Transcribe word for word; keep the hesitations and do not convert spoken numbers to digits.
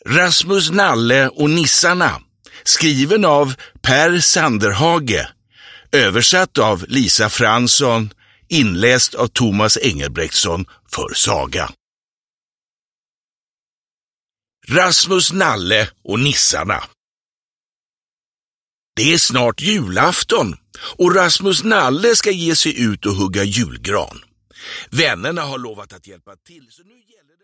Rasmus Nalle och nissarna, skriven av Per Sanderhage, översatt av Lisa Fransson, inläst av Thomas Engelbrektsson för Saga. Rasmus Nalle och nissarna. Det är snart julafton och Rasmus Nalle ska ge sig ut och hugga julgran. Vännerna har lovat att hjälpa till, så nu gäller